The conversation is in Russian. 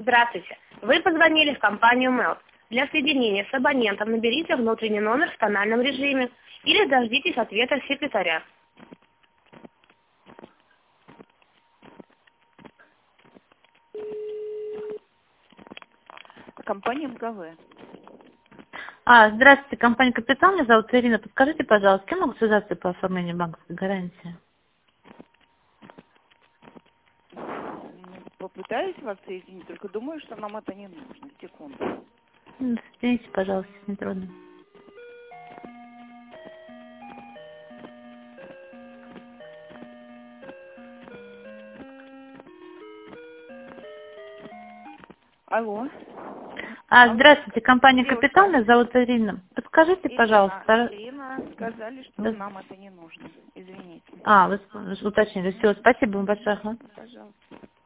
Здравствуйте. Вы позвонили в компанию Melt. Для соединения с абонентом наберите внутренний номер в тональном режиме или дождитесь ответа секретаря. Компания МГВ. Здравствуйте, компания «Капитал», меня зовут Ирина. Подскажите, пожалуйста, с кем могу связаться по оформлению банковской гарантии? Попытаюсь вас соединить, только думаю, что нам это не нужно. Секунду. Соедините, пожалуйста, не трудно. Алло. Здравствуйте, компания Девушка. «Капитал», меня зовут Ирина. Подскажите, пожалуйста. Ирина, сказали, что Да. нам это не нужно. Извините. Вы уточнили. Все, спасибо вам большое. Пожалуйста.